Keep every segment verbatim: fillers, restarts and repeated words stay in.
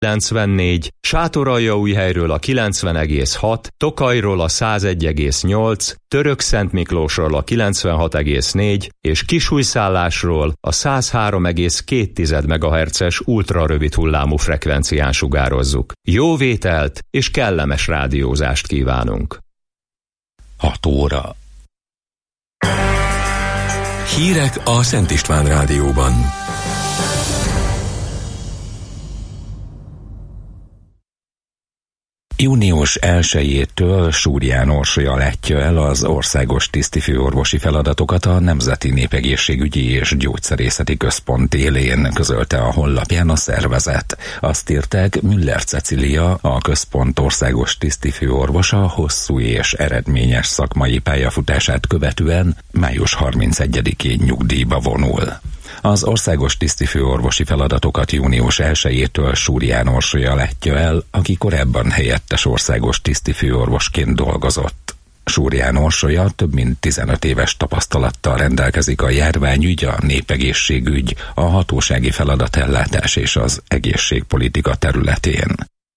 kilencvennégy, Sátoraljaújhelyről a kilencven egész hat, Tokajról a száz egy egész nyolc, Törökszentmiklósról a kilencvenhat egész négy és Kisújszállásról a száz három egész két megahertzes ultrarövid hullámú frekvencián sugározzuk. Jó vételt és kellemes rádiózást kívánunk! hat óra. Hírek a Szent István Rádióban. június elsejétől Súrján Orsolya látja el az országos tisztifőorvosi feladatokat a Nemzeti Népegészségügyi és Gyógyszerészeti Központ élén, közölte a honlapján a szervezet. Azt írták, Müller Cecília, a központ országos tisztifőorvosa hosszú és eredményes szakmai pályafutását követően május harmincegyedikén nyugdíjba vonul. Az országos tisztifőorvosi feladatokat június elsejétől Súrján Orsolya látja el, aki korábban helyettes országos tisztifőorvosként dolgozott. Súrján Orsolya több mint tizenöt éves tapasztalattal rendelkezik a járványügy, a népegészségügy, a hatósági feladatellátás és az egészségpolitika területén.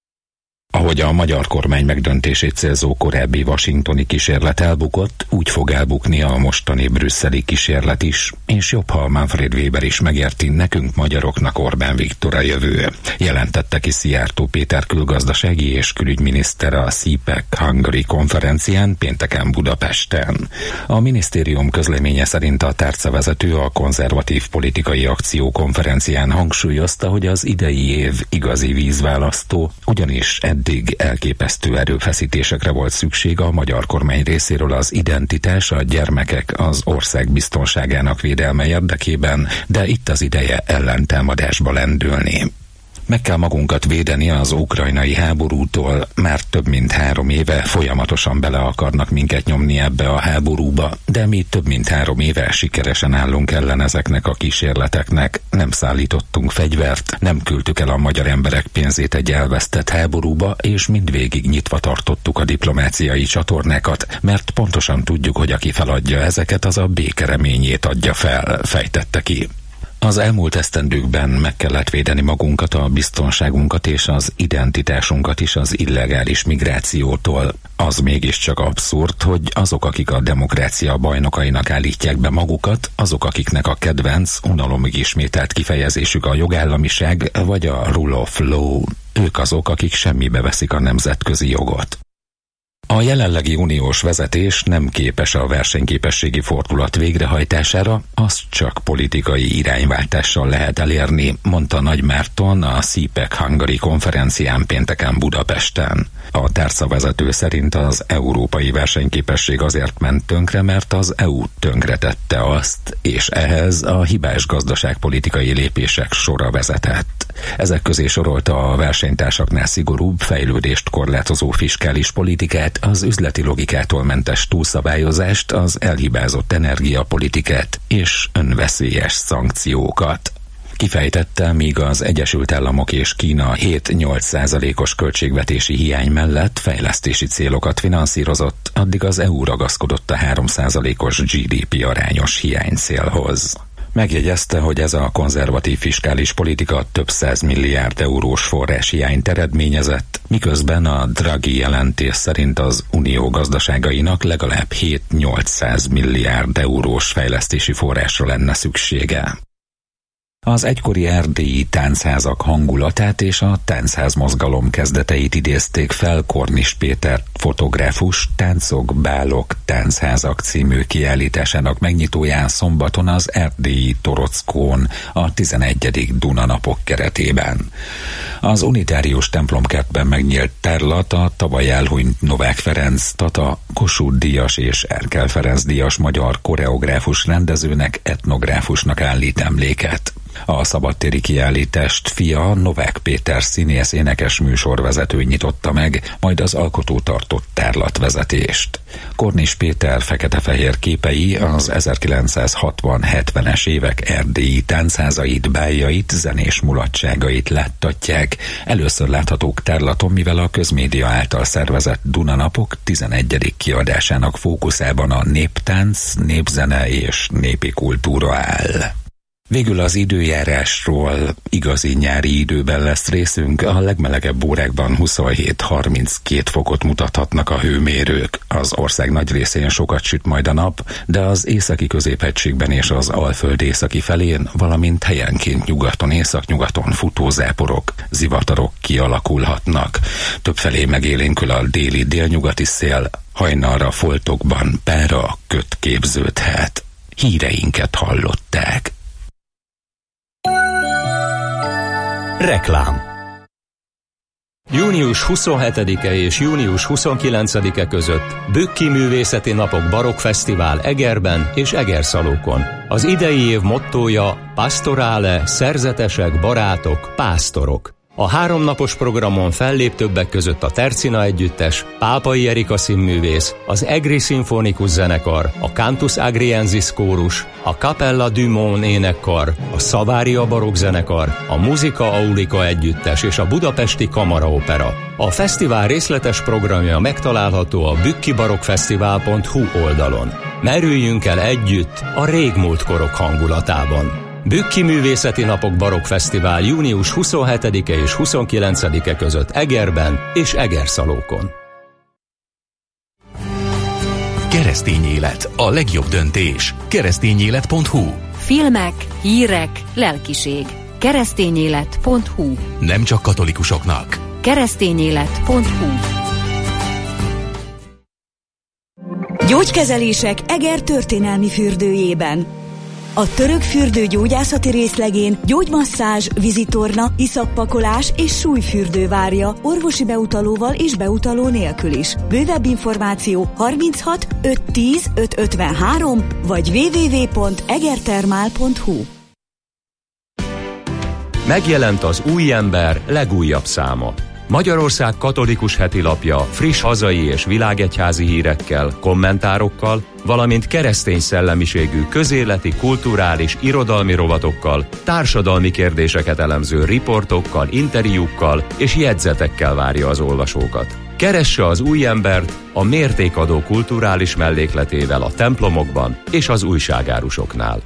Ahogy a magyar kormány megdöntését célzó korábbi washingtoni kísérlet elbukott, úgy fog elbukni a mostani brüsszeli kísérlet is, és jobb, ha Manfred Weber is megérti, nekünk magyaroknak Orbán Viktor a jövő, jelentette ki Szijjártó Péter külgazdasági és külügyminiszter a cé pek Hungary konferencián pénteken Budapesten. A minisztérium közleménye szerint a tárcavezető a konzervatív politikai akció konferencián hangsúlyozta, hogy az idei év igazi vízválasztó, ugyanis eddig elképesztő erőfeszítésekre volt szükség a magyar kormány részéről az identitás, a gyermekek, az ország biztonságának védelme érdekében, de itt az ideje ellentámadásba lendülni. Meg kell magunkat védeni az ukrajnai háborútól, már több mint három éve folyamatosan bele akarnak minket nyomni ebbe a háborúba, de mi több mint három éve sikeresen állunk ellen ezeknek a kísérleteknek, nem szállítottunk fegyvert, nem küldtük el a magyar emberek pénzét egy elvesztett háborúba, és mindvégig nyitva tartottuk a diplomáciai csatornákat, mert pontosan tudjuk, hogy aki feladja ezeket, az a béke reményét adja fel, fejtette ki. Az elmúlt esztendőkben meg kellett védeni magunkat, a biztonságunkat és az identitásunkat is az illegális migrációtól. Az mégiscsak abszurd, hogy azok, akik a demokrácia bajnokainak állítják be magukat, azok, akiknek a kedvenc, unalomig ismételt kifejezésük a jogállamiság vagy a rule of law, ők azok, akik semmibe veszik a nemzetközi jogot. A jelenlegi uniós vezetés nem képes a versenyképességi fordulat végrehajtására, azt csak politikai irányváltással lehet elérni, mondta Nagy Márton a cé pek Hungary konferencián pénteken Budapesten. A tárcavezető szerint az európai versenyképesség azért ment tönkre, mert az é u tönkretette azt, és ehhez a hibás gazdaságpolitikai lépések sora vezetett. Ezek közé sorolta a versenytársaknál szigorúbb, fejlődést korlátozó fiskális politikát, az üzleti logikától mentes túlszabályozást, az elhibázott energiapolitikát és önveszélyes szankciókat. Kifejtette, míg az Egyesült Államok és Kína hét-nyolc százalékos költségvetési hiány mellett fejlesztési célokat finanszírozott, addig az é u ragaszkodott a három százalékos gé dé pé arányos hiánycélhoz. Megjegyezte, hogy ez a konzervatív fiskális politika több száz milliárd eurós forráshiányt eredményezett, miközben a Draghi jelentés szerint az unió gazdaságainak legalább hét-nyolcszáz milliárd eurós fejlesztési forrásra lenne szüksége. Az egykori erdélyi táncházak hangulatát és a táncház mozgalom kezdeteit idézték fel Kornis Péter fotográfus Táncok, bálok, táncházak című kiállításának megnyitóján szombaton az erdélyi Torockón a tizenegyedik Duna-napok keretében. Az unitárius templomkertben megnyílt tárlat a tavaly elhunyt Novák Ferenc, Tata, Kossuth Díjas és Erkel Ferenc díjas magyar koreográfus rendezőnek, etnográfusnak állít emléket. A szabadtéri kiállítást fia Novák Péter színész énekes műsorvezető nyitotta meg, majd az alkotó tartott tárlatvezetést. Kornis Péter fekete-fehér képei az ezerkilencszázhatvan-hetvenes évek erdélyi táncházait, bájait, zenés mulatságait láttatják. Először láthatók tárlaton, mivel a közmédia által szervezett Duna-napok tizenegyedik kiadásának fókuszában a néptánc, népzene és népi kultúra áll. Végül az időjárásról. Igazi nyári időben lesz részünk, a legmelegebb órákban huszonhét-harminckét fokot mutathatnak a hőmérők. Az ország nagy részén sokat süt majd a nap, de az északi középhegységben és az Alföld északi felén, valamint helyenként nyugaton, északnyugaton futózáporok, zivatarok kialakulhatnak. Többfelé megélénkül a déli délnyugati szél, hajnalra foltokban pára köt képződhet. Híreinket hallották. Reklám. Június huszonhetedike és június huszonkilencedike között Bükki Művészeti Napok Barokk Fesztivál Egerben és Egerszalókon. Az idei év mottója Pastorale, szerzetesek, barátok, pásztorok. A háromnapos programon fellép többek között a Tercina Együttes, Pápai Erika színművész, az Egri Szimfonikus Zenekar, a Cantus Agriensis Kórus, a Capella du Monde énekkar, a Savaria Barokk Zenekar, a Musica Aulica Együttes és a Budapesti Kamaraopera. A fesztivál részletes programja megtalálható a bükkibarokkfesztivál pont hu oldalon. Merüljünk el együtt a régmúlt korok hangulatában. Bükki Művészeti Napok Barokk Fesztivál június huszonhetedike és huszonkilencedike között Egerben és Egerszalókon. Keresztény élet, a legjobb döntés. keresztényélet pont hu. Filmek, hírek, lelkiség. keresztényélet pont hu. Nem csak katolikusoknak. keresztényélet pont hu. Gyógykezelések Eger történelmi fürdőjében. A török fürdő gyógyászati részlegén gyógymasszázs, vizitorna, iszappakolás és súlyfürdő várja, orvosi beutalóval és beutaló nélkül is. Bővebb információ harminchat ötszáz tíz ötszázötvenhárom vagy double-u double-u double-u pont egertermál pont hu. Megjelent az Új Ember legújabb száma. Magyarország katolikus hetilapja friss hazai és világegyházi hírekkel, kommentárokkal, valamint keresztény szellemiségű közéleti, kulturális, irodalmi rovatokkal, társadalmi kérdéseket elemző riportokkal, interjúkkal és jegyzetekkel várja az olvasókat. Keresse az Új Embert a mértékadó kulturális mellékletével a templomokban és az újságárusoknál.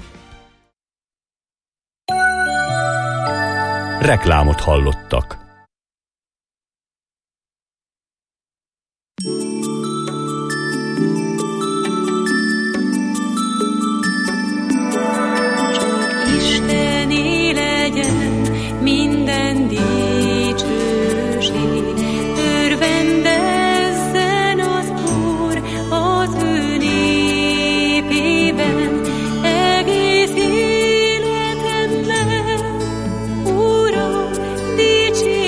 Reklámot hallottak. Isteni legyen minden dicsőség, örvendezzen az Úr az ő népében, egész életemben, Uram, dicsérj.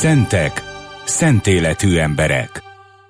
Szentek, szent életű emberek.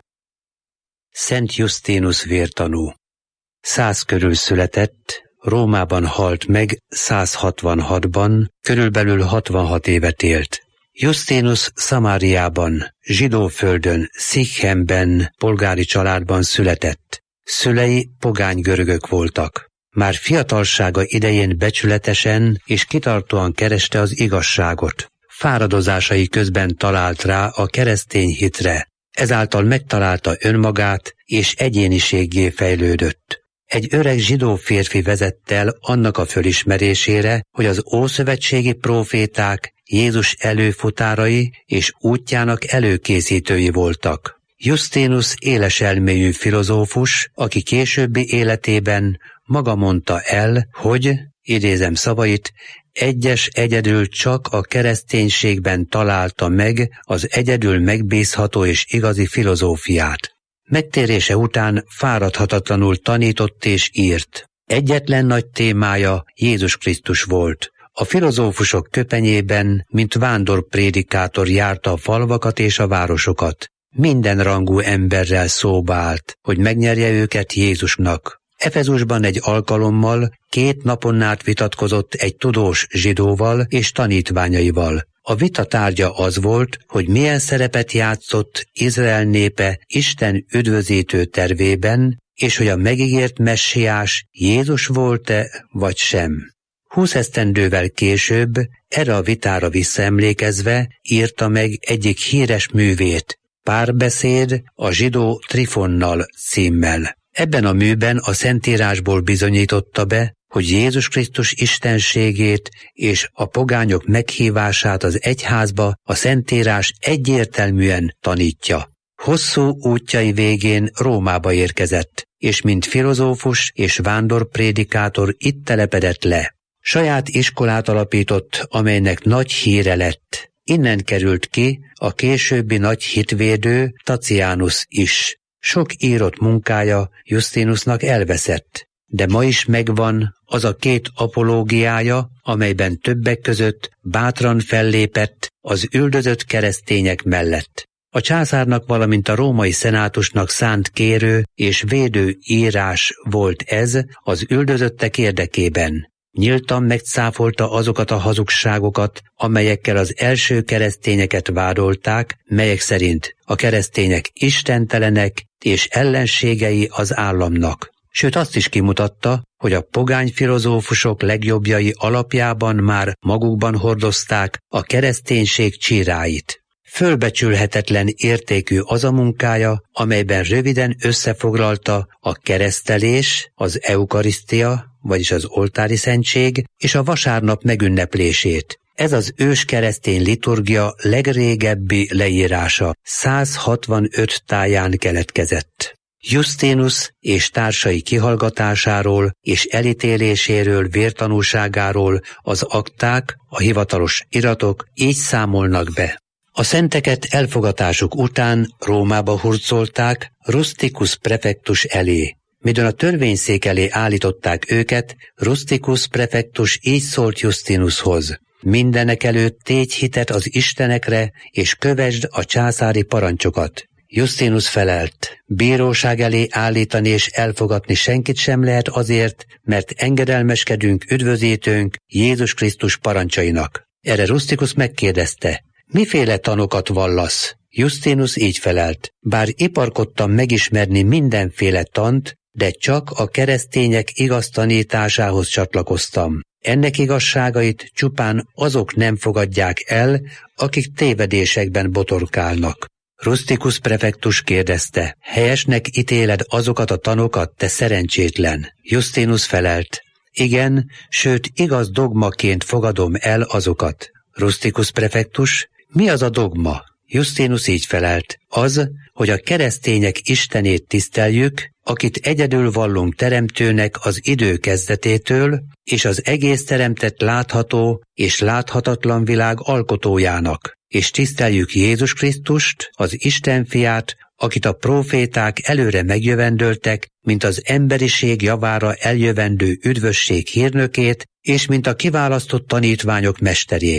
Szent Justinus vértanú. Száz körül született, Rómában halt meg száz hatvanhatban, körülbelül hatvanhat évet élt. Justinus Szamáriában, zsidó földön, Szichemben, polgári családban született. Szülei pogány görögök voltak. Már fiatalsága idején becsületesen és kitartóan kereste az igazságot. Fáradozásai közben talált rá a keresztény hitre, ezáltal megtalálta önmagát és egyéniséggé fejlődött. Egy öreg zsidó férfi vezette el annak a fölismerésére, hogy az ószövetségi próféták Jézus előfutárai és útjának előkészítői voltak. Justinus éles elmélyű filozófus, aki későbbi életében maga mondta el, hogy, idézem szavait, egyes egyedül csak a kereszténységben találta meg az egyedül megbízható és igazi filozófiát. Megtérése után fáradhatatlanul tanított és írt. Egyetlen nagy témája Jézus Krisztus volt. A filozófusok köpenyében, mint vándorprédikátor járta a falvakat és a városokat. Minden rangú emberrel szóba állt, hogy megnyerje őket Jézusnak. Efezusban egy alkalommal két napon át vitatkozott egy tudós zsidóval és tanítványaival. A vita tárgya az volt, hogy milyen szerepet játszott Izrael népe Isten üdvözítő tervében, és hogy a megígért messiás Jézus volt-e vagy sem. Húsz esztendővel később, erre a vitára visszaemlékezve írta meg egyik híres művét, Párbeszéd a zsidó Trifonnal címmel. Ebben a műben a Szentírásból bizonyította be, hogy Jézus Krisztus istenségét és a pogányok meghívását az egyházba a Szentírás egyértelműen tanítja. Hosszú útjai végén Rómába érkezett, és mint filozófus és vándorprédikátor itt telepedett le. Saját iskolát alapított, amelynek nagy híre lett. Innen került ki a későbbi nagy hitvédő Tatianus is. Sok írott munkája Justinusnak elveszett, de ma is megvan az a két apológiája, amelyben többek között bátran fellépett az üldözött keresztények mellett. A császárnak, valamint a római szenátusnak szánt kérő és védő írás volt ez az üldözöttek érdekében. Nyíltan megcáfolta azokat a hazugságokat, amelyekkel az első keresztényeket vádolták, melyek szerint a keresztények istentelenek és ellenségei az államnak. Sőt, azt is kimutatta, hogy a pogány filozófusok legjobbjai alapjában már magukban hordozták a kereszténység csíráit. Fölbecsülhetetlen értékű az a munkája, amelyben röviden összefoglalta a keresztelés, az eukarisztia, vagyis az oltári szentség, és a vasárnap megünneplését. Ez az ős keresztény liturgia legrégebbi leírása száz hatvanöt táján keletkezett. Justinus és társai kihallgatásáról és elítéléséről, vértanúságáról az akták, a hivatalos iratok így számolnak be. A szenteket elfogatásuk után Rómába hurcolták Rusticus prefektus elé. Midőn a törvényszék elé állították őket, Rusticus prefektus így szólt Justinushoz: mindenekelőtt tégy hitet az istenekre, és kövesd a császári parancsokat. Justinus felelt: bíróság elé állítani és elfogatni senkit sem lehet azért, mert engedelmeskedünk üdvözítőnk Jézus Krisztus parancsainak. Erre Rusticus megkérdezte: miféle tanokat vallasz? Justinus így felelt: bár iparkodtam megismerni mindenféle tant, de csak a keresztények igaz tanításához csatlakoztam. Ennek igazságait csupán azok nem fogadják el, akik tévedésekben botorkálnak. Rusticus prefektus kérdezte: helyesnek ítéled azokat a tanokat, te szerencsétlen? Justinus felelt: igen, sőt igaz dogmaként fogadom el azokat. Rusticus prefektus: mi az a dogma? Justinus így felelt: az, hogy a keresztények Istenét tiszteljük, akit egyedül vallunk teremtőnek az idő kezdetétől, és az egész teremtett látható és láthatatlan világ alkotójának, és tiszteljük Jézus Krisztust, az Isten fiát, akit a próféták előre megjövendöltek, mint az emberiség javára eljövendő üdvösség hírnökét, és mint a kiválasztott tanítványok mesterét.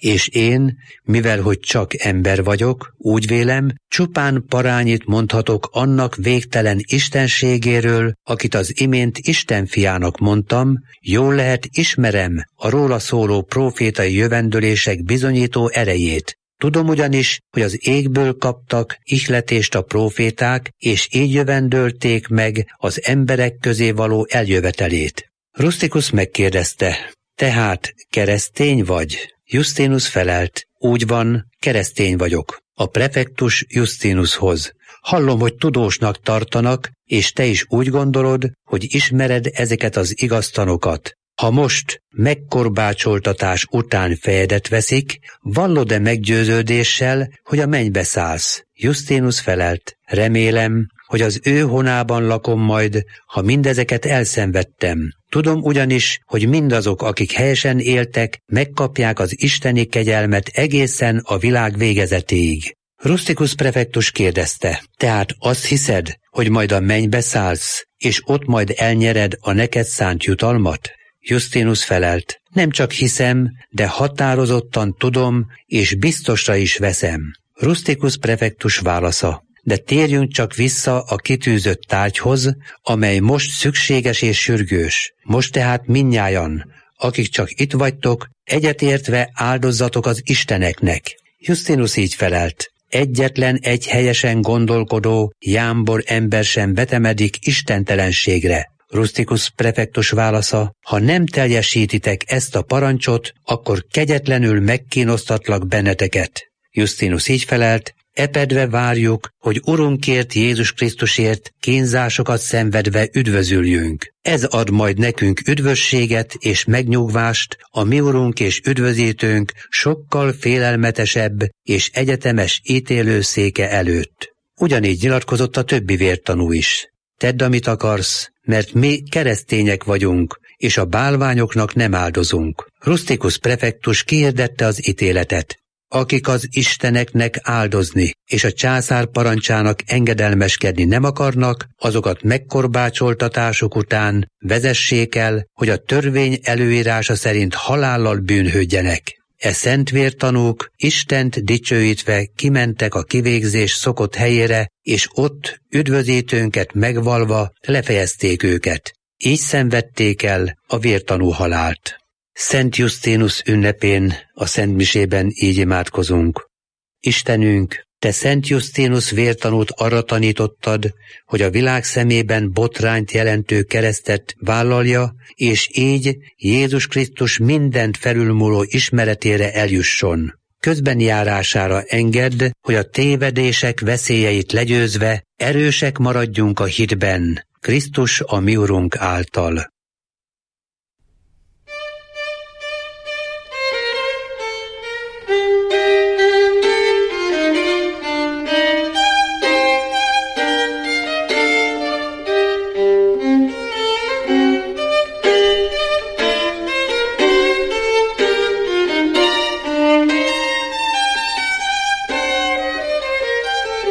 és én, mivel hogy csak ember vagyok, úgy vélem, csupán parányit mondhatok annak végtelen istenségéről, akit az imént Isten fiának mondtam, jól lehet ismerem a róla szóló prófétai jövendőlések bizonyító erejét. Tudom ugyanis, hogy az égből kaptak ihletést a próféták, és így jövendölték meg az emberek közé való eljövetelét. Rustikus megkérdezte, tehát keresztény vagy? Justinus felelt, úgy van, keresztény vagyok. A prefektus Justinushoz. Hallom, hogy tudósnak tartanak, és te is úgy gondolod, hogy ismered ezeket az igaztanokat. Ha most megkorbácsoltatás után fejedet veszik, vallod-e meggyőződéssel, hogy a mennybe szállsz? Justinus felelt, remélem, hogy az ő honában lakom majd, ha mindezeket elszenvedtem. Tudom ugyanis, hogy mindazok, akik helyesen éltek, megkapják az isteni kegyelmet egészen a világ végezetéig. Rustikus prefektus kérdezte, tehát azt hiszed, hogy majd a mennybe szállsz, és ott majd elnyered a neked szánt jutalmat? Justinus felelt, nem csak hiszem, de határozottan tudom, és biztosra is veszem. Rustikus prefektus válasza, de térjünk csak vissza a kitűzött tárgyhoz, amely most szükséges és sürgős. Most tehát mindnyájan, akik csak itt vagytok, egyetértve áldozzatok az isteneknek. Justinus így felelt, egyetlen egy helyesen gondolkodó, jámbor ember sem vetemedik istentelenségre. Rustikus prefektus válasza, ha nem teljesítitek ezt a parancsot, akkor kegyetlenül megkínosztatlak benneteket. Justinus így felelt, epedve várjuk, hogy Urunkért Jézus Krisztusért kínzásokat szenvedve üdvözüljünk. Ez ad majd nekünk üdvösséget és megnyugvást, a mi Urunk és üdvözítőnk sokkal félelmetesebb és egyetemes ítélőszéke előtt. Ugyanígy nyilatkozott a többi vértanú is. Tedd, amit akarsz, mert mi keresztények vagyunk, és a bálványoknak nem áldozunk. Rustikus prefektus kihirdette az ítéletet. Akik az isteneknek áldozni, és a császár parancsának engedelmeskedni nem akarnak, azokat megkorbácsoltatásuk után vezessék el, hogy a törvény előírása szerint halállal bűnhődjenek. E szentvértanúk Istent dicsőítve kimentek a kivégzés szokott helyére, és ott üdvözítőnket megvalva lefejezték őket. Így szenvedték el a vértanú halált. Szent Justinus ünnepén a szentmisében így imádkozunk. Istenünk, te Szent Justinus vértanút arra tanítottad, hogy a világ szemében botrányt jelentő keresztet vállalja, és így Jézus Krisztus mindent felülmúló ismeretére eljusson. Közbenjárására engedd, hogy a tévedések veszélyeit legyőzve erősek maradjunk a hitben, Krisztus a mi Urunk által.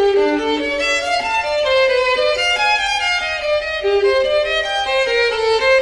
Thank you.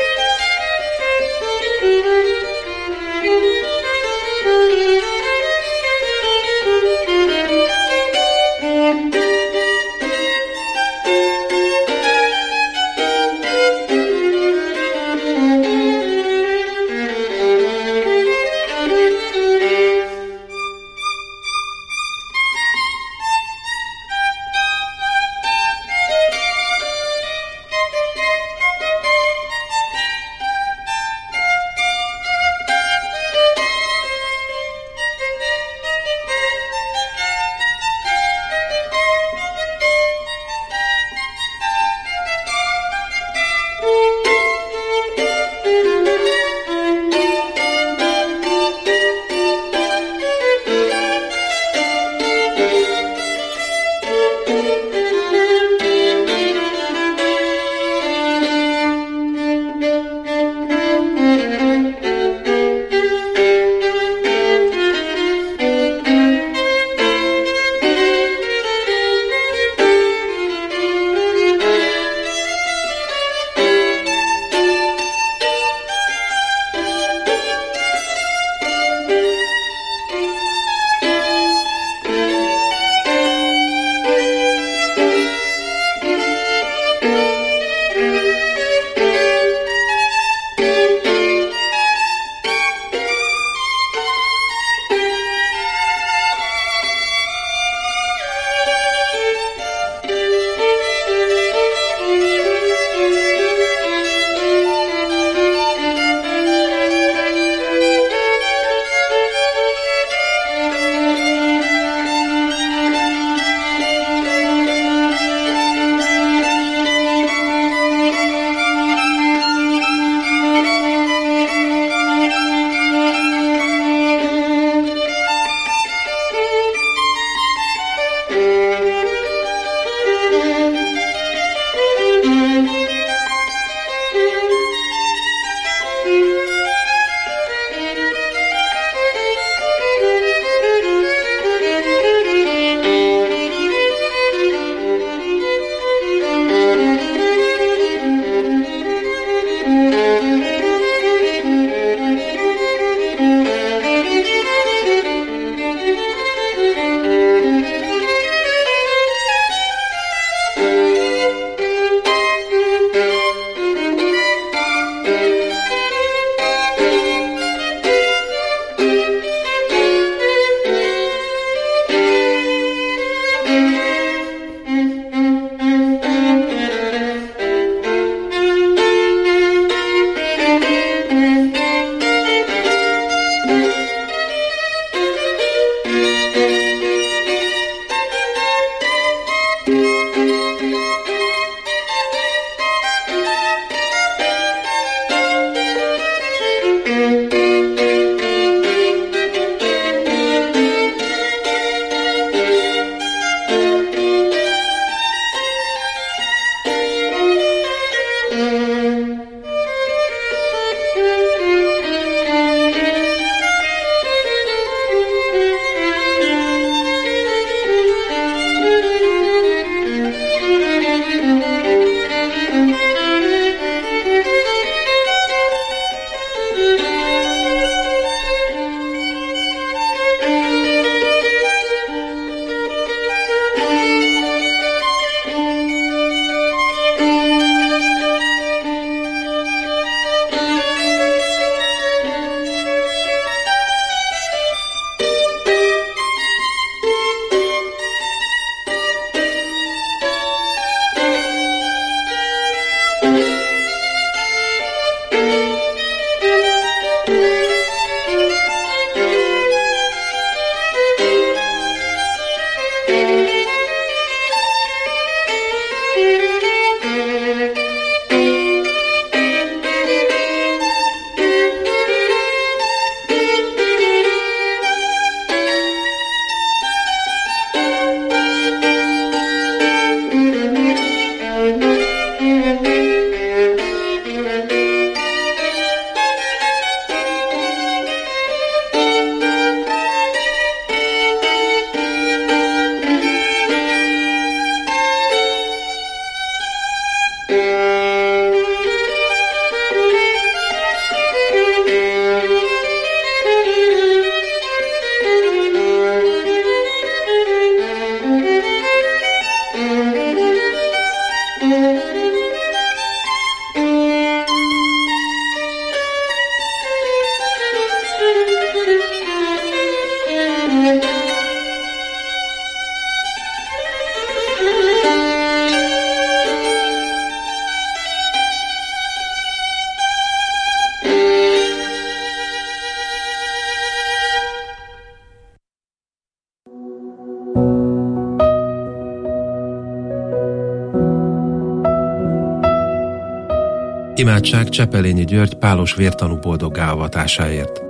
Imádság Csepelényi György pálos vértanú boldoggá avatásáért.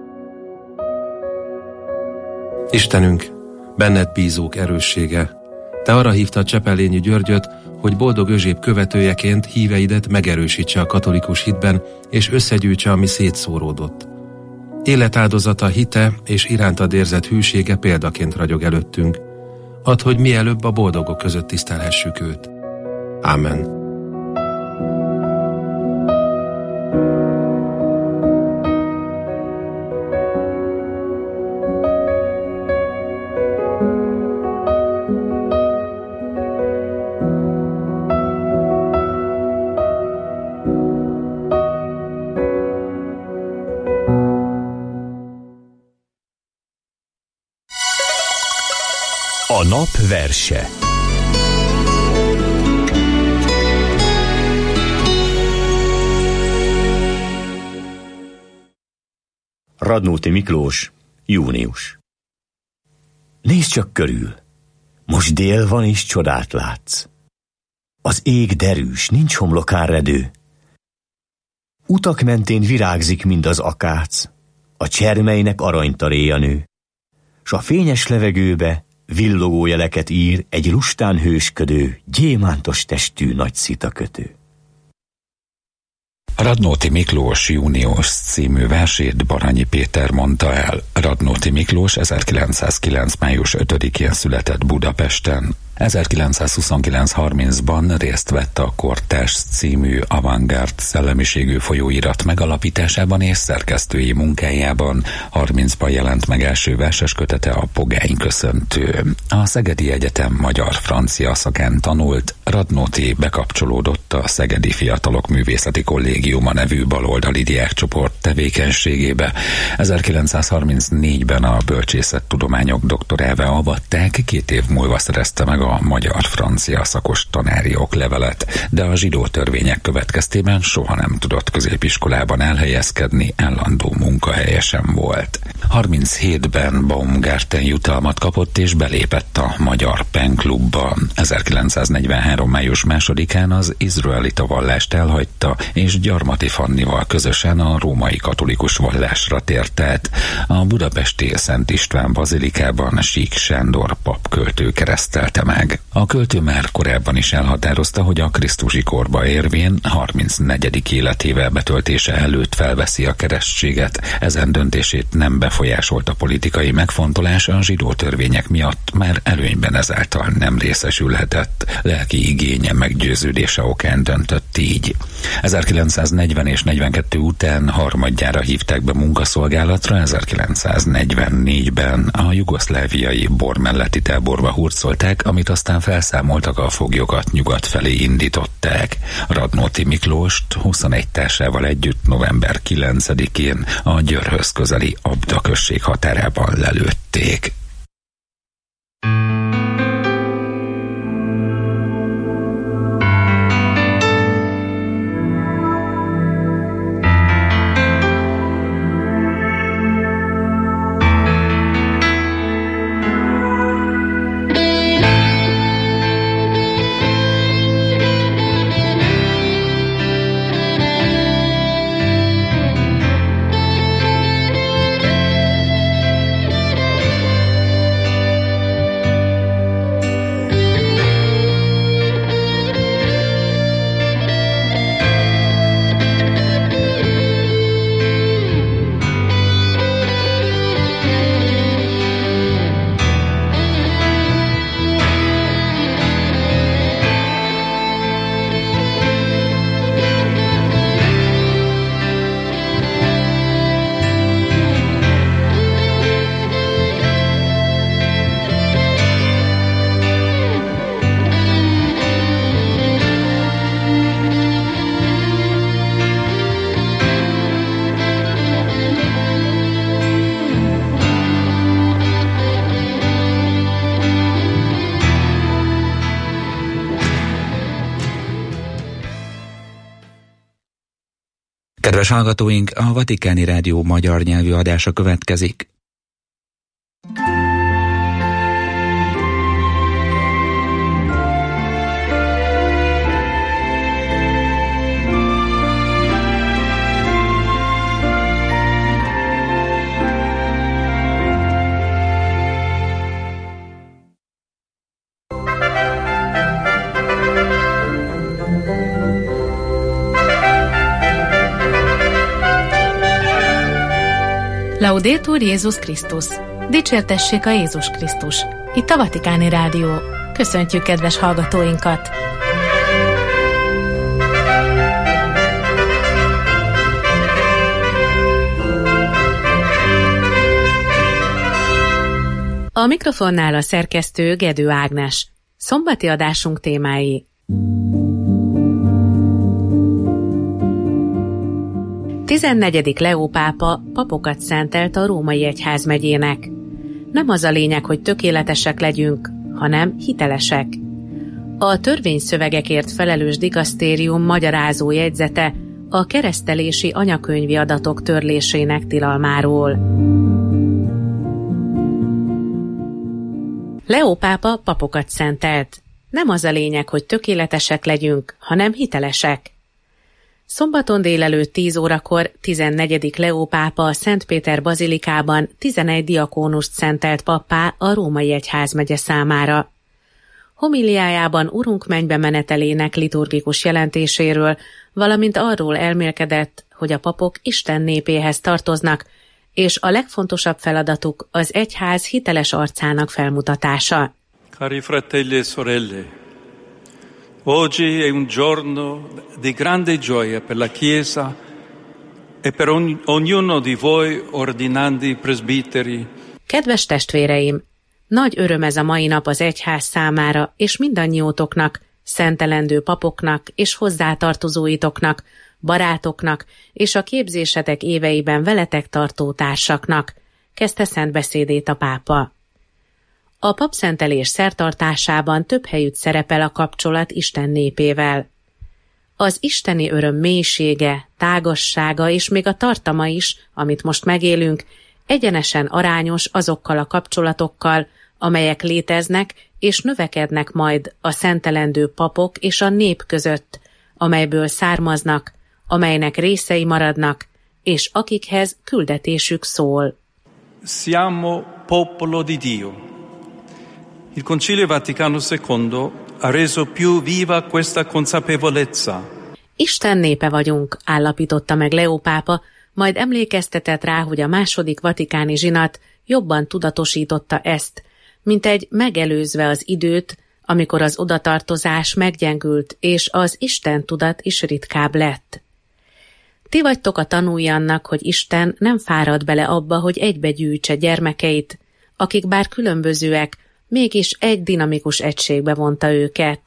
Istenünk, benned bízók erőssége, te arra hívtad Csepelényi Györgyöt, hogy boldog Özséb követőjeként híveidet megerősítse a katolikus hitben, és összegyűjtse, ami szétszóródott. Életáldozata, hite és irántad érzett hűsége példaként ragyog előttünk. Add, hogy mielőbb a boldogok között tisztelhessük őt. Ámen. A nap verse. Radnóti Miklós, június. Nézd csak körül, most dél van és csodát látsz. Az ég derűs, nincs homlokán redő. Utak mentén virágzik mind az akác, a csermelynek aranytaréja nő, s a fényes levegőbe villogó jeleket ír egy lustán hősködő, gyémántos testű nagy szitakötő. Radnóti Miklós június című versét Baranyi Péter mondta el. Radnóti Miklós ezerkilencszázkilenc. május ötödikén született Budapesten. ezerkilencszázhuszonkilenc. harmincban részt vett a Kortárs című avantgárd szellemiségű folyóirat megalapításában és szerkesztői munkájában. harmincban jelent meg első verses kötete, a Pogány köszöntő. A Szegedi Egyetem magyar-francia szakán tanult. Radnóti bekapcsolódott a Szegedi Fiatalok Művészeti Kollégiuma nevű baloldali diákcsoport tevékenységébe. ezerkilencszázharmincnégyben a bölcsészettudományok doktorává avatták, két év múlva szerezte meg a magyar-francia szakos tanári oklevelet, de a zsidó törvények következtében soha nem tudott középiskolában elhelyezkedni, állandó munkahelye sem volt. harminchétben Baumgarten jutalmat kapott és belépett a Magyar Pen Klubba. ezerkilencszáznegyvenhárom. május másodikán az izraelita vallást elhagyta, és Gyarmati Fannival közösen a római katolikus vallásra tért át. A budapesti Szent István bazilikában Sík Sándor papköltő keresztelte meg. A költő már korábban is elhatározta, hogy a krisztusi korba érvén harmincnegyedik életével betöltése előtt felveszi a keresztséget. Ezen döntését nem befolyásolta politikai megfontolás, a zsidó törvények miatt már előnyben ezáltal nem részesülhetett. Lelki igénye meggyőződése okán döntött így. ezerkilencszáznegyven és negyvenkettő után harmadjára hívták be munkaszolgálatra, ezerkilencszáznegyvennégyben a jugoszláviai bor melletti táborba hurcolták, amit aztán felszámoltak, a foglyokat nyugat felé indították. Radnóti Miklóst huszonegy társával együtt november kilencedikén a Győrhöz közeli Abda község határában lelőtték. Kedves hallgatóink, a Vatikáni Rádió magyar nyelvű adása következik. Laudetur Jézus Krisztus! Dicsértessék a Jézus Krisztus! Itt a Vatikáni Rádió. Köszöntjük kedves hallgatóinkat! A mikrofonnál a szerkesztő Gedő Ágnes. Szombati adásunk témái. tizennegyedik Leó pápa papokat szentelt a római egyházmegyének. Nem az a lényeg, hogy tökéletesek legyünk, hanem hitelesek. A törvényszövegekért felelős dikasztérium magyarázó jegyzete a keresztelési anyakönyvi adatok törlésének tilalmáról. Leó pápa papokat szentelt. Nem az a lényeg, hogy tökéletesek legyünk, hanem hitelesek. Szombaton délelőtt tíz órakor tizennegyedik Leó pápa a Szent Péter bazilikában tizenegy diakónust szentelt pappá a római egyházmegye számára. Homiliájában Urunk mennybe menetelének liturgikus jelentéséről, valamint arról elmélkedett, hogy a papok Isten népéhez tartoznak, és a legfontosabb feladatuk az egyház hiteles arcának felmutatása. Cari fratelli e sorelle, oggi è un giorno di grande gioia per la Chiesa e per ogn- ognuno di voi ordinandi presbiteri. Kedves testvéreim, nagy öröm ez a mai nap az egyház számára, és mindannyiótoknak, szentelendő papoknak és hozzátartozóitoknak, barátoknak és a képzésetek éveiben veletek tartó társaknak, kezdte szent beszédét a pápa. A papszentelés szertartásában több helyütt szerepel a kapcsolat Isten népével. Az isteni öröm mélysége, tágassága és még a tartama is, amit most megélünk, egyenesen arányos azokkal a kapcsolatokkal, amelyek léteznek és növekednek majd a szentelendő papok és a nép között, amelyből származnak, amelynek részei maradnak, és akikhez küldetésük szól. Siamo popolo di Dio. Il Concilio Vaticano secondo ha reso più viva questa consapevolezza. Isten népe vagyunk, állapította meg Leó pápa, majd emlékeztetett rá, hogy a második vatikáni zsinat jobban tudatosította ezt, mint egy megelőzve az időt, amikor az odatartozás meggyengült, és az Isten tudat is ritkább lett. Ti vagytok a tanúi annak, hogy Isten nem fárad bele abba, hogy egybegyűjtse gyermekeit, akik bár különbözőek, mégis egy dinamikus egységbe vonta őket.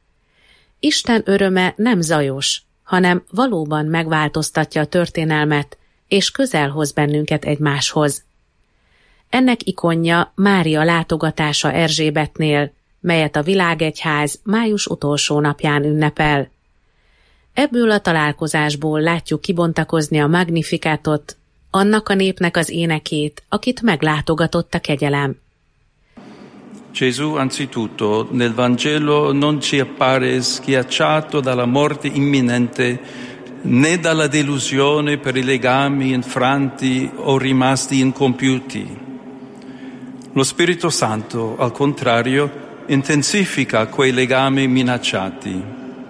Isten öröme nem zajos, hanem valóban megváltoztatja a történelmet, és közel hoz bennünket egymáshoz. Ennek ikonja Mária látogatása Erzsébetnél, melyet a világegyház május utolsó napján ünnepel. Ebből a találkozásból látjuk kibontakozni a Magnificatot, annak a népnek az énekét, akit meglátogatott a kegyelem. Gesù anzitutto nel Vangelo non ci appare schiacciato dalla morte imminente né dalla delusione per i legami infranti o rimasti incompiuti. Lo Spirito Santo, al contrario, intensifica quei legami minacciati.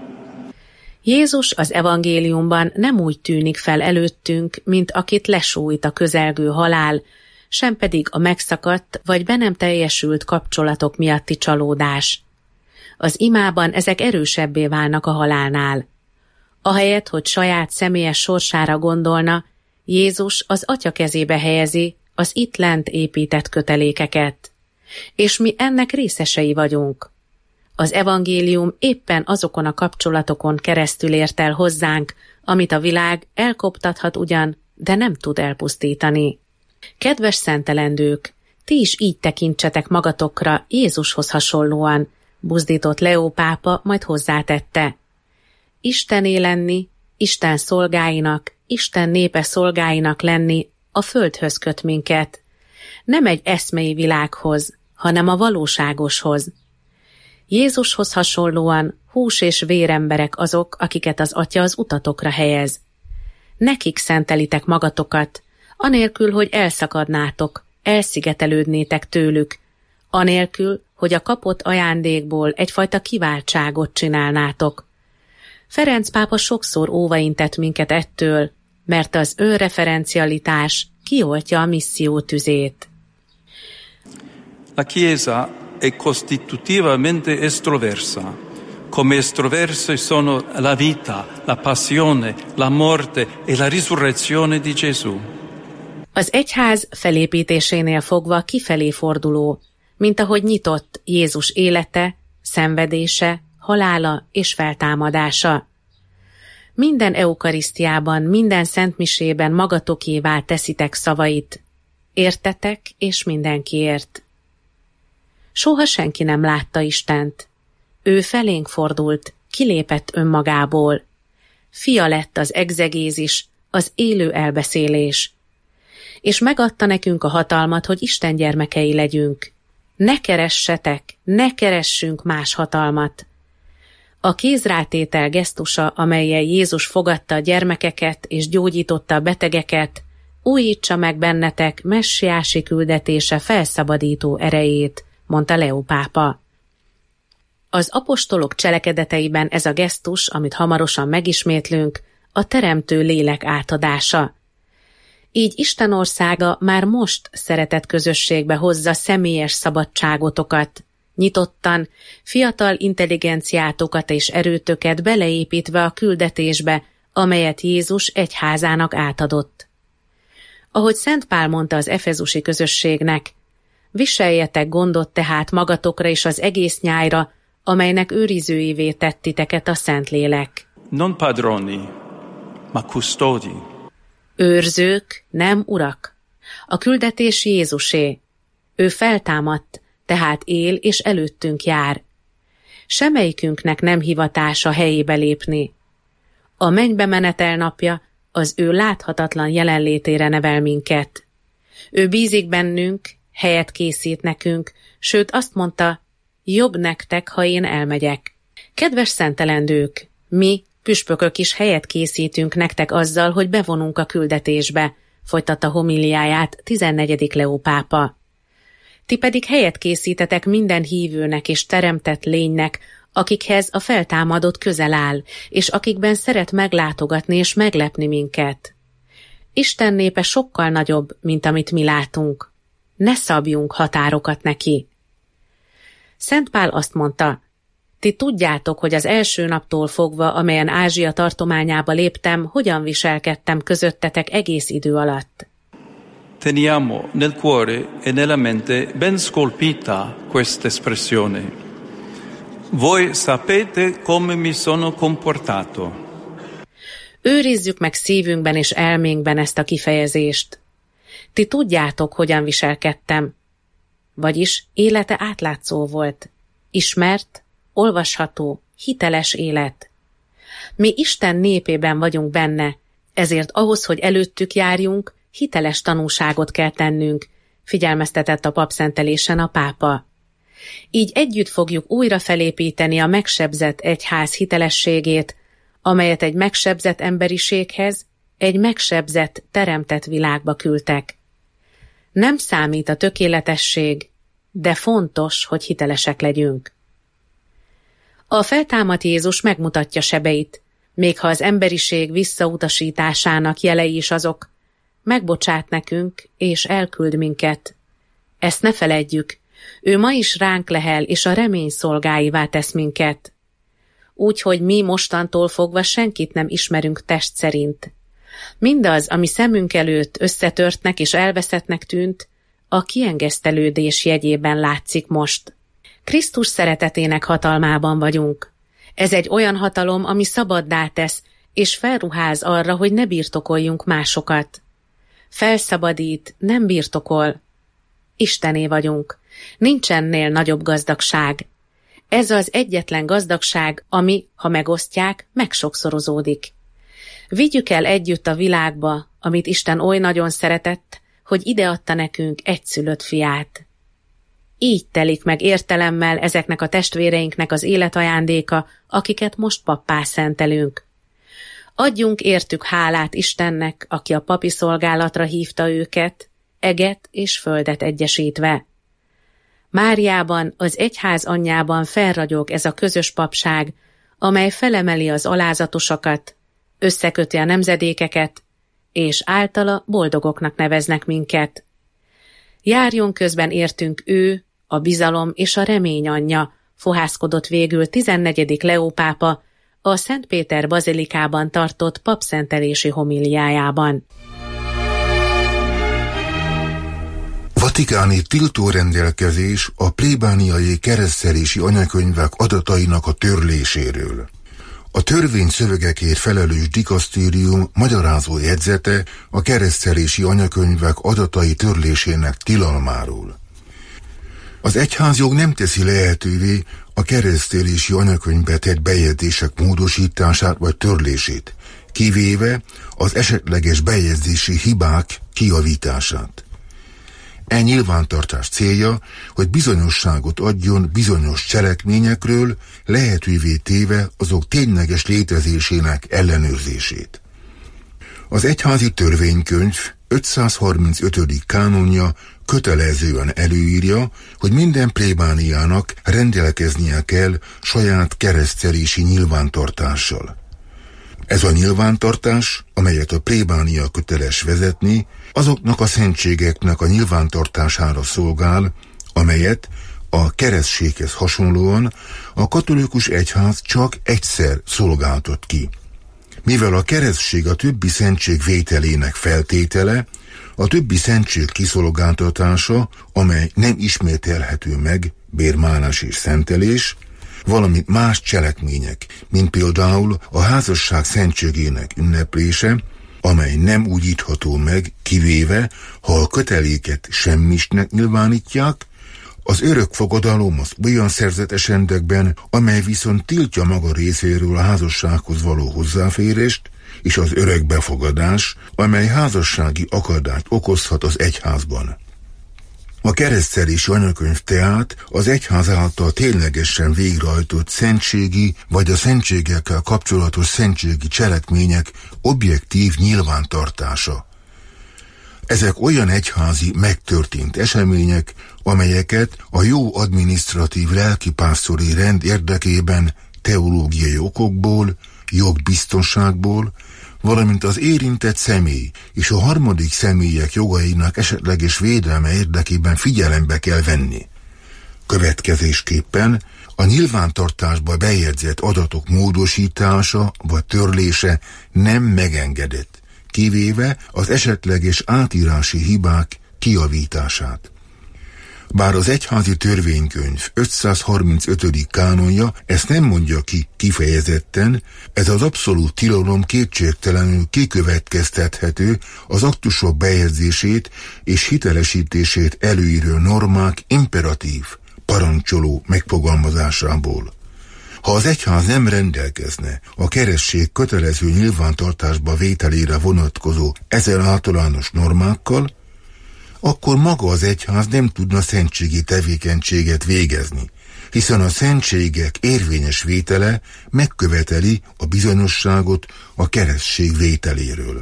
Jézus az evangéliumban nem úgy tűnik fel előttünk, mint akit lesújt a közelgő halál, sem pedig a megszakadt vagy be nem teljesült kapcsolatok miatti csalódás. Az imában ezek erősebbé válnak a halálnál. Ahelyett, hogy saját személyes sorsára gondolna, Jézus az Atya kezébe helyezi az itt lent épített kötelékeket. És mi ennek részesei vagyunk. Az evangélium éppen azokon a kapcsolatokon keresztül ért el hozzánk, amit a világ elkoptathat ugyan, de nem tud elpusztítani. Kedves szentelendők, ti is így tekintsetek magatokra Jézushoz hasonlóan, buzdított Leó pápa, majd hozzátette. Istené lenni, Isten szolgáinak, Isten népe szolgáinak lenni a földhöz köt minket. Nem egy eszmei világhoz, hanem a valóságoshoz. Jézushoz hasonlóan hús és véremberek azok, akiket az Atya az utatokra helyez. Nekik szentelitek magatokat, anélkül, hogy elszakadnátok, elszigetelődnétek tőlük, anélkül, hogy a kapott ajándékból egyfajta kiváltságot csinálnátok. Ferenc pápa sokszor óvaintett minket ettől, mert az önreferencialitás kioltja a misszió tüzét. La Chiesa è costitutivamente estroversa, come estroverse sono la vita, la passione, la morte e la risurrezione di Gesù. Az egyház felépítésénél fogva kifelé forduló, mint ahogy nyitott Jézus élete, szenvedése, halála és feltámadása. Minden eukarisztiában, minden szentmisében magatokévá teszitek szavait. Értetek és mindenkiért. Soha senki nem látta Istent. Ő felénk fordult, kilépett önmagából. Fia lett az egzegézis, az élő elbeszélés. És megadta nekünk a hatalmat, hogy Isten gyermekei legyünk. Ne keressetek, ne keressünk más hatalmat. A kézrátétel gesztusa, amellyel Jézus fogadta a gyermekeket és gyógyította a betegeket, újítsa meg bennetek messiási küldetése felszabadító erejét, mondta Leó pápa. Az apostolok cselekedeteiben ez a gesztus, amit hamarosan megismétlünk, a teremtő lélek átadása. Így Isten országa már most szeretett közösségbe hozza személyes szabadságotokat, nyitottan, fiatal intelligenciátokat és erőtöket beleépítve a küldetésbe, amelyet Jézus egyházának átadott. Ahogy Szent Pál mondta az efezusi közösségnek, viseljetek gondot tehát magatokra és az egész nyájra, amelynek őrizőivé tett titeket a Szentlélek. Non padroni, ma custodi. Őrzők, nem urak. A küldetés Jézusé. Ő feltámadt, tehát él és előttünk jár. Semmelyikünknek nem hivatása helyébe lépni. A mennybe menetel napja az ő láthatatlan jelenlétére nevel minket. Ő bízik bennünk, helyet készít nekünk, sőt azt mondta, jobb nektek, ha én elmegyek. Kedves szentelendők, mi, püspökök is helyet készítünk nektek azzal, hogy bevonunk a küldetésbe, folytatta homiliáját tizennegyedik Leó pápa. Ti pedig helyet készítetek minden hívőnek és teremtett lénynek, akikhez a feltámadott közel áll, és akikben szeret meglátogatni és meglepni minket. Isten népe sokkal nagyobb, mint amit mi látunk. Ne szabjunk határokat neki. Szent Pál azt mondta, ti tudjátok, hogy az első naptól fogva, amelyen Ázsia tartományába léptem, hogyan viselkedtem közöttetek egész idő alatt. Teniamo nel cuore e nella mente ben scolpita questa espressione. Voi sapete come mi sono comportato. Őrizzük meg szívünkben és elménkben ezt a kifejezést. Ti tudjátok, hogyan viselkedtem. Vagyis élete átlátszó volt. Ismert, olvasható, hiteles élet. Mi Isten népében vagyunk benne, ezért ahhoz, hogy előttük járjunk, hiteles tanúságot kell tennünk, figyelmeztetett a papszentelésen a pápa. Így együtt fogjuk újra felépíteni a megsebzett egyház hitelességét, amelyet egy megsebzett emberiséghez, egy megsebzett, teremtett világba küldtek. Nem számít a tökéletesség, de fontos, hogy hitelesek legyünk. A feltámadt Jézus megmutatja sebeit, még ha az emberiség visszautasításának jelei is azok, megbocsát nekünk és elküld minket. Ezt ne feledjük, ő ma is ránk lehel és a remény szolgáivá tesz minket. Úgyhogy mi mostantól fogva senkit nem ismerünk test szerint. Mindaz, ami szemünk előtt összetörtnek és elveszettnek tűnt, a kiengesztelődés jegyében látszik most. Krisztus szeretetének hatalmában vagyunk. Ez egy olyan hatalom, ami szabaddá tesz, és felruház arra, hogy ne birtokoljunk másokat. Felszabadít, nem birtokol. Istené vagyunk. Nincs ennél nagyobb gazdagság. Ez az egyetlen gazdagság, ami, ha megosztják, megsokszorozódik. Vigyük el együtt a világba, amit Isten oly nagyon szeretett, hogy ideadta nekünk egyszülött fiát. Így telik meg értelemmel ezeknek a testvéreinknek az életajándéka, akiket most pappá szentelünk. Adjunk értük hálát Istennek, aki a papi szolgálatra hívta őket, eget és földet egyesítve. Máriában, az egyház anyjában felragyog ez a közös papság, amely felemeli az alázatosakat, összeköti a nemzedékeket, és általa boldogoknak neveznek minket. Járjon közben értünk ő, a bizalom és a remény anyja, fohászkodott végül tizennegyedik Leó pápa a Szent Péter bazilikában tartott papszentelési homiliájában. Vatikáni tiltórendelkezés a plébániai keresztelési anyakönyvek adatainak a törléséről. A törvény szövegekért felelős dikasztérium magyarázó jegyzete a keresztelési anyakönyvek adatai törlésének tilalmáról. Az egyházjog nem teszi lehetővé a keresztelési anyakönyvbe tett bejegyzések módosítását vagy törlését, kivéve az esetleges bejegyzési hibák kijavítását. E nyilvántartás célja, hogy bizonyosságot adjon bizonyos cselekményekről, lehetővé téve azok tényleges létezésének ellenőrzését. Az egyházi törvénykönyv ötszázharmincötödik kánonja kötelezően előírja, hogy minden plébániának rendelkeznie kell saját keresztelési nyilvántartással. Ez a nyilvántartás, amelyet a plébánia köteles vezetni, azoknak a szentségeknek a nyilvántartására szolgál, amelyet a keresztséghez hasonlóan a katolikus egyház csak egyszer szolgáltat ki. Mivel a keresztség a többi szentség vételének feltétele, a többi szentség kiszolgáltatása, amely nem ismételhető meg, bérmálás és szentelés, valamint más cselekmények, mint például a házasság szentségének ünneplése, amely nem újítható meg, kivéve, ha a köteléket semmisnek nyilvánítják, az örök fogadalom az olyan szerzetes rendekben, amely viszont tiltja maga részéről a házassághoz való hozzáférést, és az örök befogadás, amely házassági akadályt okozhat az egyházban. A keresztelési anyakönyv tehát az egyház által ténylegesen végrehajtott szentségi vagy a szentségekkel kapcsolatos szentségi cselekmények objektív nyilvántartása. Ezek olyan egyházi megtörtént események, amelyeket a jó adminisztratív lelkipásztori rend érdekében teológiai okokból, jogbiztonságból, valamint az érintett személy és a harmadik személyek jogainak esetleges védelme érdekében figyelembe kell venni. Következésképpen a nyilvántartásba bejegyzett adatok módosítása vagy törlése nem megengedett, kivéve az esetleges átírási hibák kijavítását. Bár az egyházi törvénykönyv ötszázharmincötödik kánonja ezt nem mondja ki kifejezetten, ez az abszolút tilalom kétségtelenül kikövetkeztethető az aktusok bejegyzését és hitelesítését előíró normák imperatív, parancsoló megfogalmazásából. Ha az egyház nem rendelkezne a keresztség kötelező nyilvántartásba vételére vonatkozó ezen általános normákkal, akkor maga az egyház nem tudna szentségi tevékenységet végezni, hiszen a szentségek érvényes vétele megköveteli a bizonyosságot a keresztség vételéről.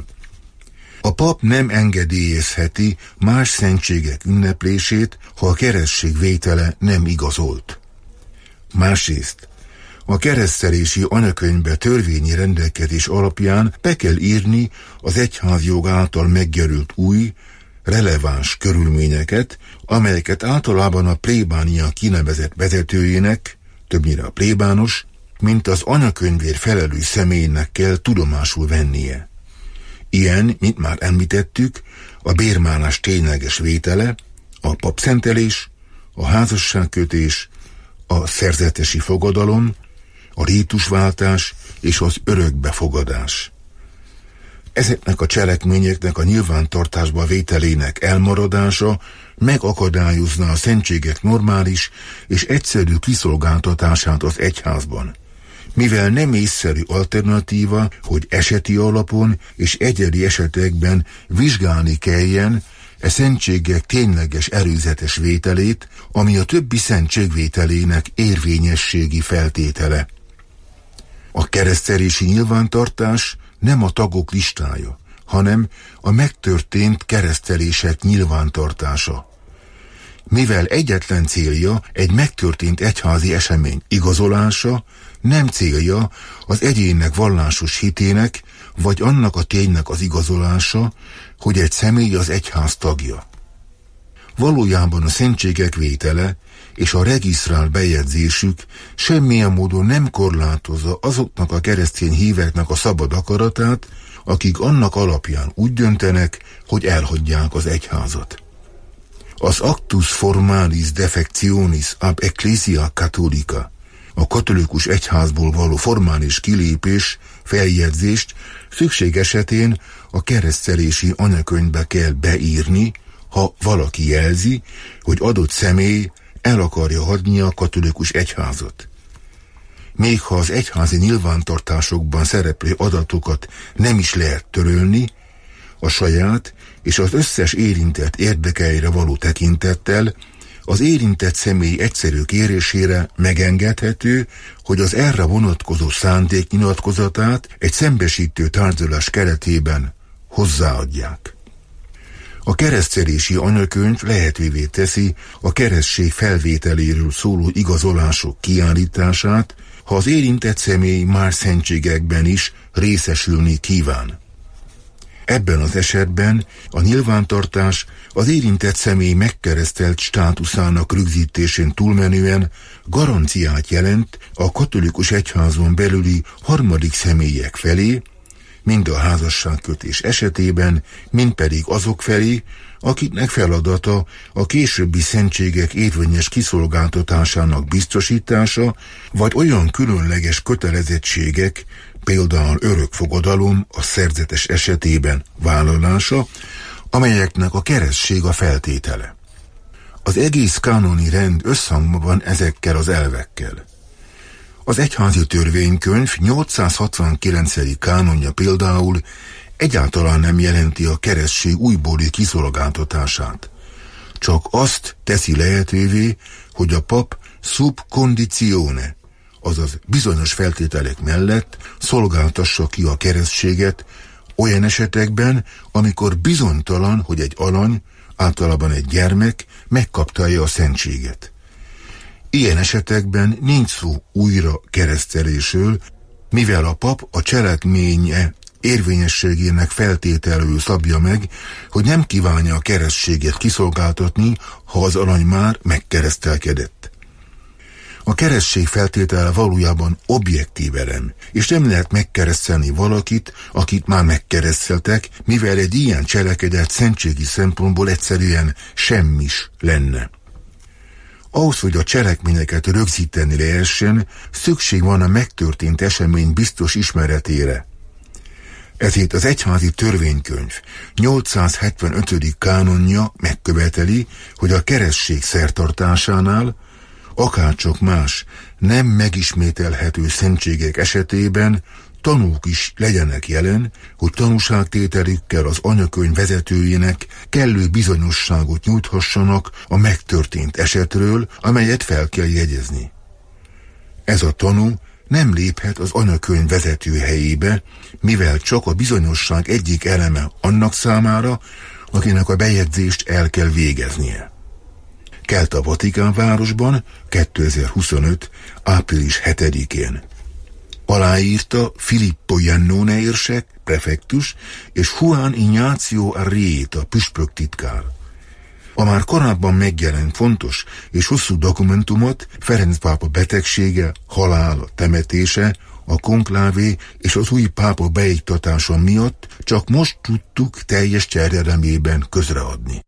A pap nem engedélyezheti más szentségek ünneplését, ha a keresztség vétele nem igazolt. Másrészt, a keresztelési anyakönyvbe törvényi rendelkezés alapján be kell írni az egyházjog által megjelölt új, releváns körülményeket, amelyeket általában a plébánia kinevezett vezetőjének, többnyire a plébános, mint az anyakönyvért felelős személynek kell tudomásul vennie. Ilyen, mint már említettük, a bérmálás tényleges vétele, a papszentelés, a házasságkötés, a szerzetesi fogadalom, a rítusváltás és az örökbefogadás. Ezeknek a cselekményeknek a nyilvántartásba vételének elmaradása megakadályozna a szentségek normális és egyszerű kiszolgáltatását az egyházban, mivel nem észszerű alternatíva, hogy eseti alapon és egyedi esetekben vizsgálni kelljen e szentségek tényleges előzetes vételét, ami a többi szentség vételének érvényességi feltétele. A keresztelési nyilvántartás nem a tagok listája, hanem a megtörtént keresztelések nyilvántartása. Mivel egyetlen célja egy megtörtént egyházi esemény igazolása, nem célja az egyének vallásos hitének vagy annak a ténynek az igazolása, hogy egy személy az egyház tagja. Valójában a szentségek vétele és a regisztrál bejegyzésük semmilyen módon nem korlátozza azoknak a keresztény híveknek a szabad akaratát, akik annak alapján úgy döntenek, hogy elhagyják az egyházat. Az actus formalis defectionis ab ecclesia catholica, a katolikus egyházból való formális kilépés, feljegyzést szükség esetén a keresztelési anyakönyvbe kell beírni, ha valaki jelzi, hogy adott személy el akarja hagyni a katolikus egyházat. Még ha az egyházi nyilvántartásokban szereplő adatokat nem is lehet törölni, a saját és az összes érintett érdekeire való tekintettel az érintett személy egyszerű kérésére megengedhető, hogy az erre vonatkozó szándéknyilatkozatát egy szembesítő tárgyalás keretében hozzáadják. A keresztelési anyakönyv lehetővé teszi a keresztség felvételéről szóló igazolások kiállítását, ha az érintett személy más szentségekben is részesülni kíván. Ebben az esetben a nyilvántartás az érintett személy megkeresztelt státuszának rögzítésén túlmenően garanciát jelent a katolikus egyházon belüli harmadik személyek felé, mind a házasságkötés esetében, mind pedig azok felé, akiknek feladata a későbbi szentségek érvényes kiszolgáltatásának biztosítása, vagy olyan különleges kötelezettségek, például örökfogadalom a szerzetes esetében vállalása, amelyeknek a keresztség a feltétele. Az egész kánoni rend összhangban van ezekkel az elvekkel. Az egyházi törvénykönyv nyolcszázhatvankilencedik kánonja például egyáltalán nem jelenti a keresztség újbóli kiszolgáltatását. Csak azt teszi lehetővé, hogy a pap sub conditione, azaz bizonyos feltételek mellett szolgáltassa ki a keresztséget olyan esetekben, amikor bizonytalan, hogy egy alany, általában egy gyermek megkapta-e a szentséget. Ilyen esetekben nincs szó újra keresztelésről, mivel a pap a cselekménye érvényességének feltételül szabja meg, hogy nem kívánja a keresztséget kiszolgáltatni, ha az alany már megkeresztelkedett. A keresztség feltétele valójában objektív elem, és nem lehet megkeresztelni valakit, akit már megkereszteltek, mivel egy ilyen cselekedet szentségi szempontból egyszerűen semmis lenne. Ahhoz, hogy a cselekményeket rögzíteni lehessen, szükség van a megtörtént esemény biztos ismeretére. Ezért az egyházi törvénykönyv nyolcszázhetvenötödik kánonja megköveteli, hogy a keresztség szertartásánál, akárcsak más nem megismételhető szentségek esetében tanúk is legyenek jelen, hogy tanúságtételükkel az anyakönyv vezetőjének kellő bizonyosságot nyújthassanak a megtörtént esetről, amelyet fel kell jegyezni. Ez a tanú nem léphet az anyakönyv vezető helyébe, mivel csak a bizonyosság egyik eleme annak számára, akinek a bejegyzést el kell végeznie. Kelt a Vatikán városban kétezer-huszonöt. április hetedikén. Aláírta Filippo Iannone érsek, prefektus, és Juan Ignacio Arrieta, püspök titkár. A már korábban megjelent fontos és hosszú dokumentumot Ferenc pápa betegsége, halála, temetése, a konklávé és az új pápa beiktatása miatt csak most tudtuk teljes terjedelmében közreadni.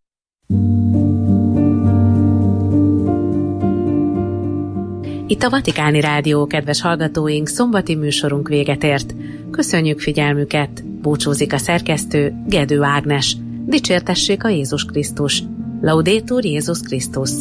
Itt a Vatikáni Rádió, kedves hallgatóink, szombati műsorunk véget ért. Köszönjük figyelmüket, búcsúzik a szerkesztő, Gedő Ágnes. Dicsértessék a Jézus Krisztus! Laudetur Jézus Krisztus!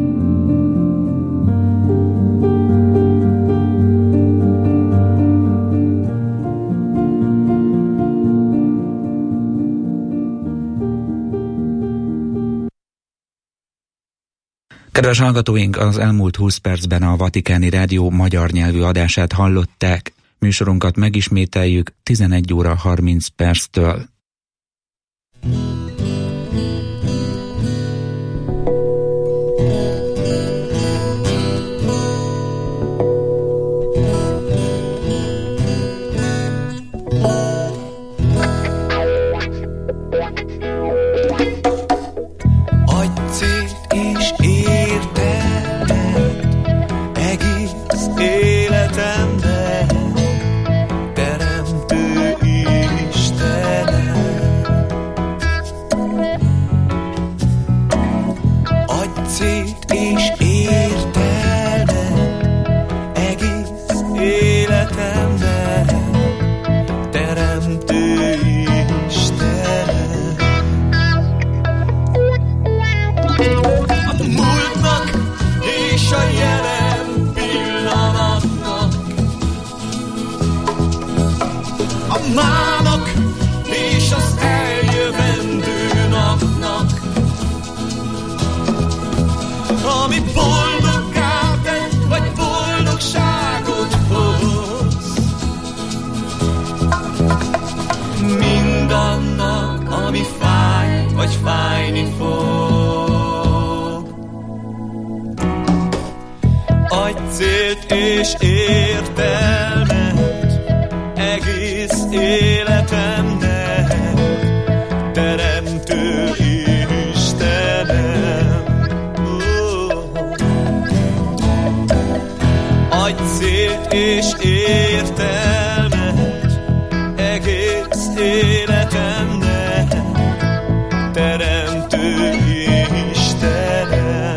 Kedves hallgatóink, az elmúlt húsz percben a Vatikáni Rádió magyar nyelvű adását hallották. Műsorunkat megismételjük tizenegy óra harminc perctől. célt és értelmet egész életemnek, teremtő Istenem. Oh. Adj célt és értelmet egész életemnek, teremtő Istenem.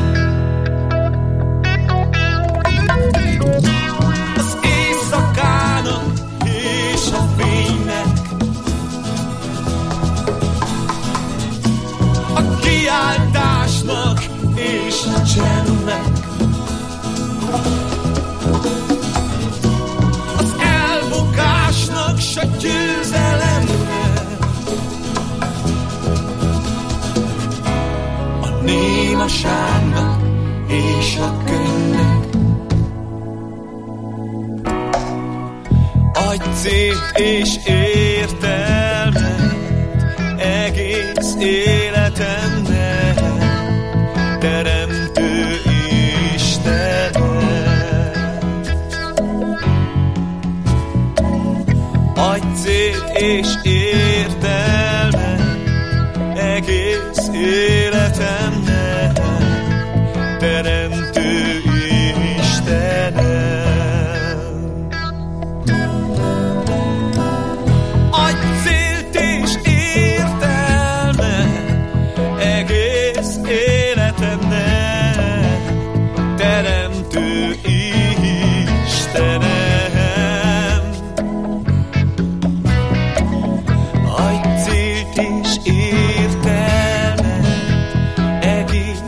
Az éjszakának és a fénynek, a kiáltásnak és a csendnek, az elbukásnak s a győzelemnek, a némaságnak és a könnynek. Adj célt és értelmet egész életemnek, teremtő Istenem. Adj célt és értelmet egész életemnek, teremtő Istenem. Adj célt és értelmet egész életemnek, teremtő Istenem. Adj célt és értelmet egész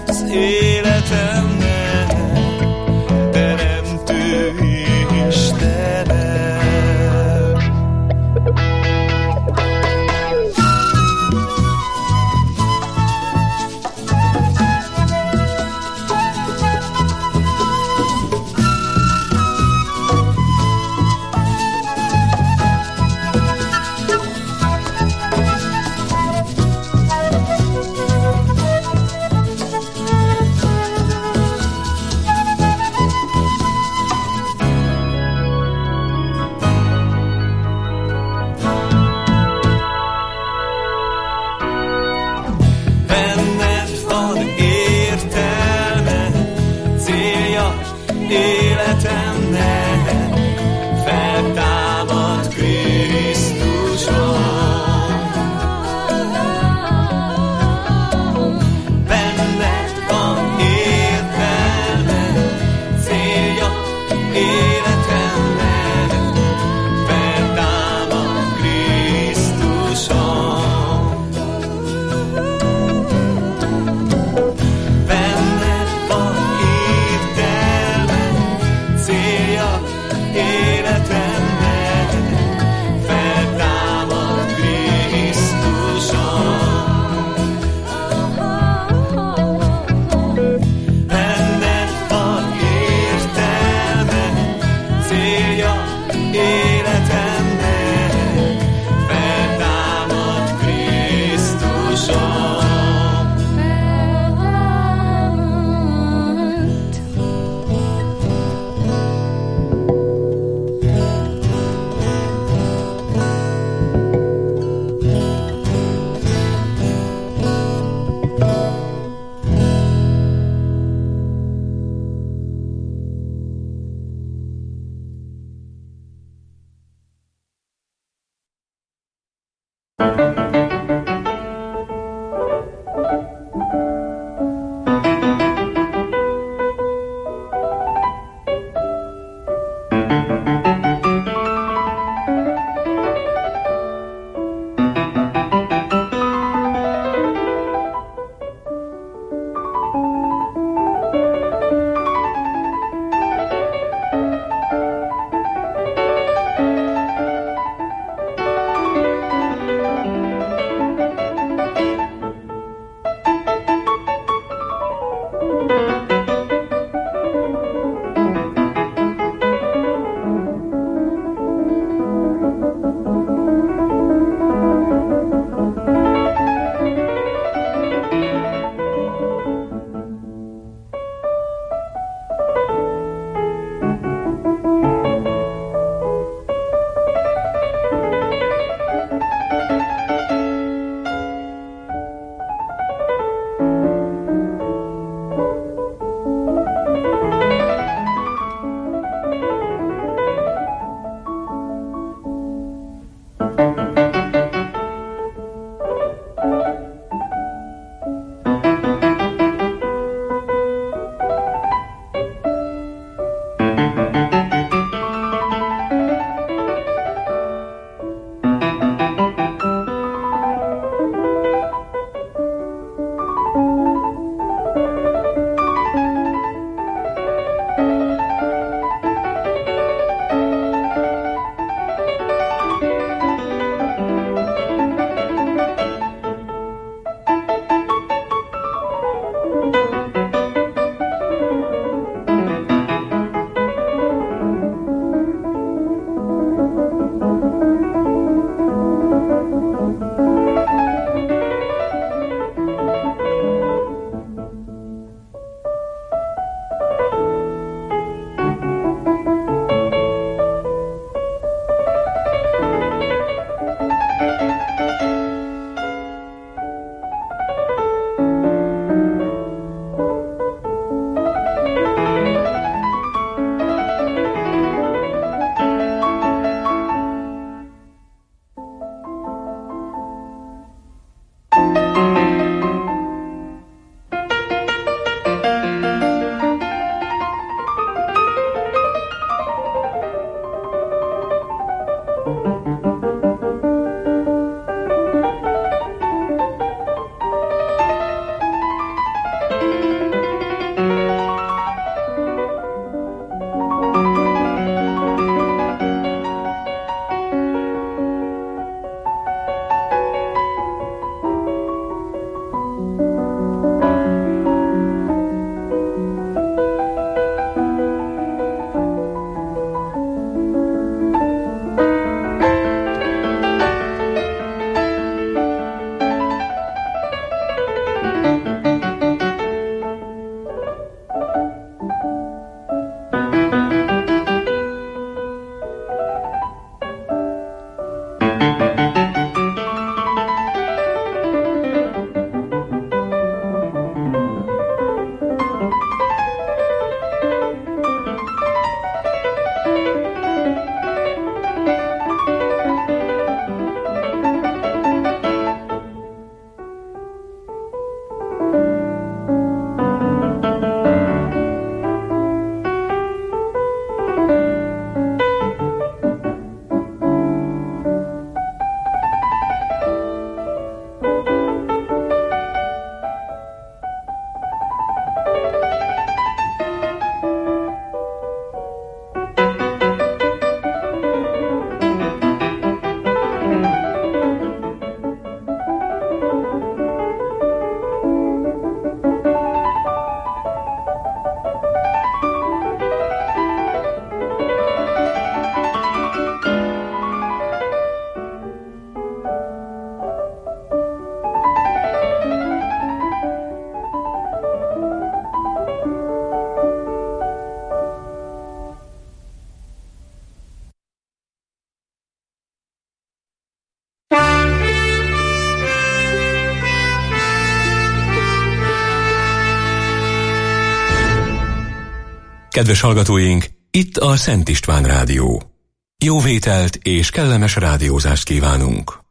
Kedves hallgatóink, itt a Szent István Rádió. Jó vételt és kellemes rádiózást kívánunk!